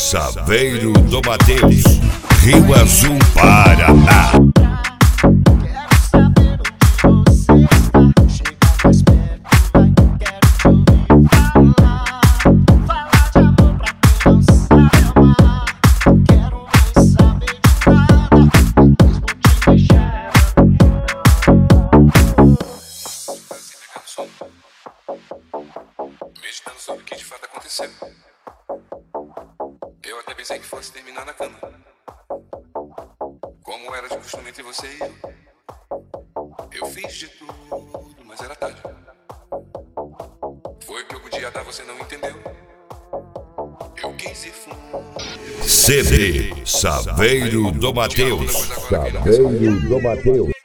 Saveiro do Mateus, Rio Azul, Paraná. Meditando sobre o que de fato aconteceu, eu até pensei que fosse terminar na cama, como era de costume entre você e eu. Eu fiz de tudo, mas era tarde. Foi o que eu podia dar, você não entendeu. Eu quis ir fundo. CD Saveiro do Mateus. Saveiro do Mateus.